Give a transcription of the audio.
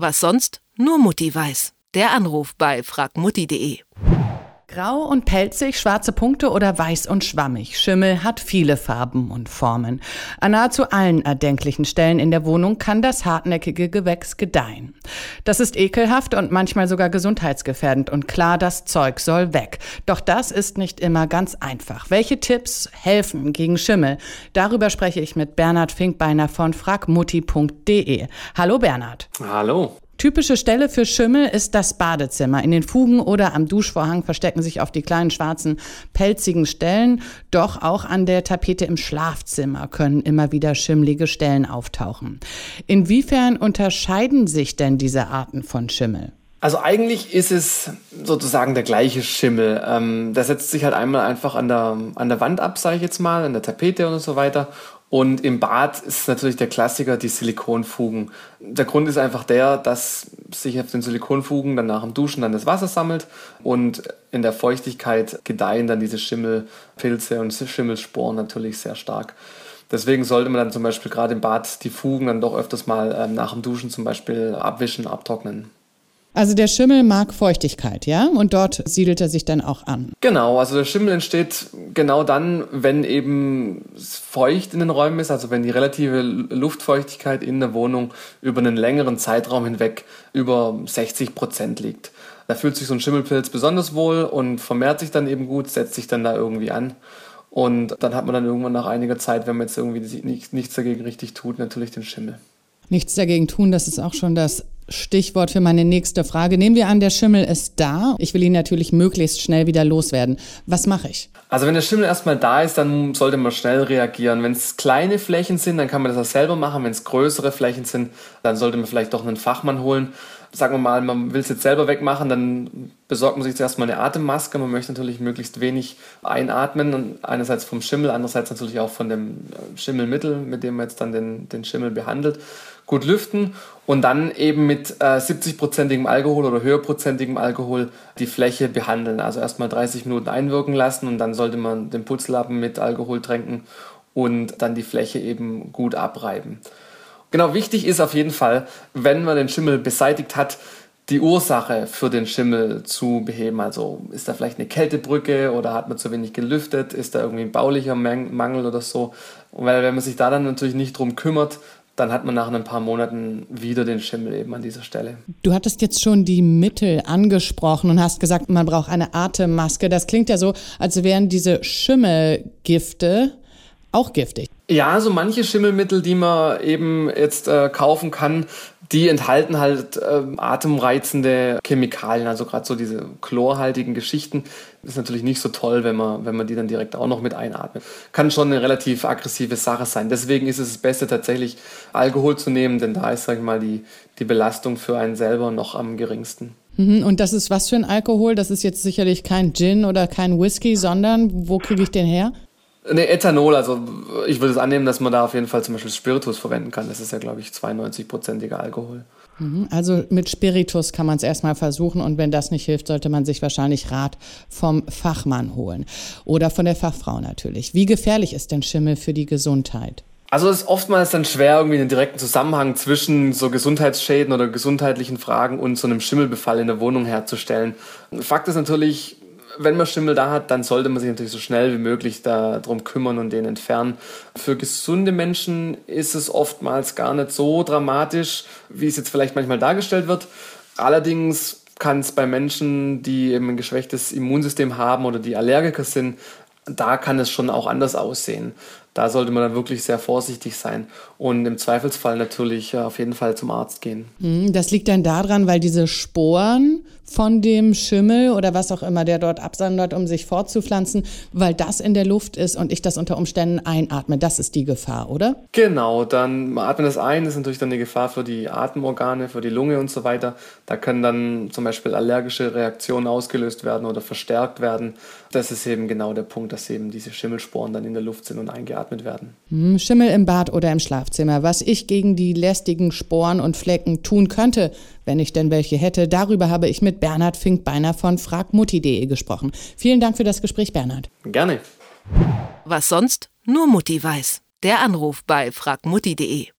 Was sonst nur Mutti weiß. Der Anruf bei fragmutti.de. Grau und pelzig, schwarze Punkte oder weiß und schwammig. Schimmel hat viele Farben und Formen. An nahezu allen erdenklichen Stellen in der Wohnung kann das hartnäckige Gewächs gedeihen. Das ist ekelhaft und manchmal sogar gesundheitsgefährdend. Und klar, das Zeug soll weg. Doch das ist nicht immer ganz einfach. Welche Tipps helfen gegen Schimmel? Darüber spreche ich mit Bernhard Finkbeiner von fragmutti.de. Hallo Bernhard. Hallo. Typische Stelle für Schimmel ist das Badezimmer. In den Fugen oder am Duschvorhang verstecken sich oft die kleinen schwarzen, pelzigen Stellen. Doch auch an der Tapete im Schlafzimmer können immer wieder schimmelige Stellen auftauchen. Inwiefern unterscheiden sich denn diese Arten von Schimmel? Also eigentlich ist es sozusagen der gleiche Schimmel. Der setzt sich halt einmal einfach an der Wand ab, sage ich jetzt mal, an der Tapete und so weiter. Und im Bad ist natürlich der Klassiker die Silikonfugen. Der Grund ist einfach der, dass sich auf den Silikonfugen dann nach dem Duschen dann das Wasser sammelt und in der Feuchtigkeit gedeihen dann diese Schimmelpilze und Schimmelsporen natürlich sehr stark. Deswegen sollte man dann zum Beispiel gerade im Bad die Fugen dann doch öfters mal nach dem Duschen zum Beispiel abwischen, abtrocknen. Also der Schimmel mag Feuchtigkeit, ja? Und dort siedelt er sich dann auch an. Genau, also der Schimmel entsteht genau dann, wenn eben es feucht in den Räumen ist, also wenn die relative Luftfeuchtigkeit in der Wohnung über einen längeren Zeitraum hinweg über 60% liegt. Da fühlt sich so ein Schimmelpilz besonders wohl und vermehrt sich dann eben gut, setzt sich dann da irgendwie an. Und dann hat man dann irgendwann nach einiger Zeit, wenn man jetzt irgendwie nichts dagegen richtig tut, natürlich den Schimmel. Nichts dagegen tun, das ist auch schon das Stichwort für meine nächste Frage. Nehmen wir an, der Schimmel ist da. Ich will ihn natürlich möglichst schnell wieder loswerden. Was mache ich? Also wenn der Schimmel erstmal da ist, dann sollte man schnell reagieren. Wenn es kleine Flächen sind, dann kann man das auch selber machen. Wenn es größere Flächen sind, dann sollte man vielleicht doch einen Fachmann holen. Sagen wir mal, man will es jetzt selber wegmachen, dann besorgt man sich zuerst mal eine Atemmaske. Man möchte natürlich möglichst wenig einatmen. Und einerseits vom Schimmel, andererseits natürlich auch von dem Schimmelmittel, mit dem man jetzt dann den Schimmel behandelt. Gut lüften und dann eben mit 70%igem Alkohol oder höherprozentigem Alkohol die Fläche behandeln. Also erstmal 30 Minuten einwirken lassen und dann sollte man den Putzlappen mit Alkohol tränken und dann die Fläche eben gut abreiben. Genau, wichtig ist auf jeden Fall, wenn man den Schimmel beseitigt hat, die Ursache für den Schimmel zu beheben. Also ist da vielleicht eine Kältebrücke oder hat man zu wenig gelüftet, ist da irgendwie ein baulicher Mangel oder so. Und weil wenn man sich da dann natürlich nicht drum kümmert, dann hat man nach ein paar Monaten wieder den Schimmel eben an dieser Stelle. Du hattest jetzt schon die Mittel angesprochen und hast gesagt, man braucht eine Atemmaske. Das klingt ja so, als wären diese Schimmelgifte auch giftig. Ja, so manche Schimmelmittel, die man eben jetzt kaufen kann, die enthalten halt atemreizende Chemikalien, also gerade so diese chlorhaltigen Geschichten. Das ist natürlich nicht so toll, wenn man die dann direkt auch noch mit einatmet. Kann schon eine relativ aggressive Sache sein. Deswegen ist es das Beste tatsächlich, Alkohol zu nehmen, denn da ist, sag ich mal, die Belastung für einen selber noch am geringsten. Und das ist was für ein Alkohol? Das ist jetzt sicherlich kein Gin oder kein Whisky, sondern wo kriege ich den her? Ne, Ethanol, also ich würde es annehmen, dass man da auf jeden Fall zum Beispiel Spiritus verwenden kann. Das ist ja, glaube ich, 92%iger Alkohol. Also mit Spiritus kann man es erstmal versuchen und wenn das nicht hilft, sollte man sich wahrscheinlich Rat vom Fachmann holen. Oder von der Fachfrau natürlich. Wie gefährlich ist denn Schimmel für die Gesundheit? Also es ist oftmals dann schwer, irgendwie einen direkten Zusammenhang zwischen so Gesundheitsschäden oder gesundheitlichen Fragen und so einem Schimmelbefall in der Wohnung herzustellen. Fakt ist natürlich, wenn man Schimmel da hat, dann sollte man sich natürlich so schnell wie möglich darum kümmern und den entfernen. Für gesunde Menschen ist es oftmals gar nicht so dramatisch, wie es jetzt vielleicht manchmal dargestellt wird. Allerdings kann es bei Menschen, die eben ein geschwächtes Immunsystem haben oder die Allergiker sind, da kann es schon auch anders aussehen. Da sollte man dann wirklich sehr vorsichtig sein und im Zweifelsfall natürlich auf jeden Fall zum Arzt gehen. Das liegt dann daran, weil diese Sporen von dem Schimmel oder was auch immer der dort absondert, um sich fortzupflanzen, weil das in der Luft ist und ich das unter Umständen einatme. Das ist die Gefahr, oder? Genau, dann atmen das ein, das ist natürlich dann eine Gefahr für die Atemorgane, für die Lunge und so weiter. Da können dann zum Beispiel allergische Reaktionen ausgelöst werden oder verstärkt werden. Das ist eben genau der Punkt, dass eben diese Schimmelsporen dann in der Luft sind und eingeatmet werden. Schimmel im Bad oder im Schlafzimmer. Was ich gegen die lästigen Sporen und Flecken tun könnte, wenn ich denn welche hätte, darüber habe ich mit Bernhard Finkbeiner von fragmutti.de gesprochen. Vielen Dank für das Gespräch, Bernhard. Gerne. Was sonst nur Mutti weiß. Der Anruf bei fragmutti.de.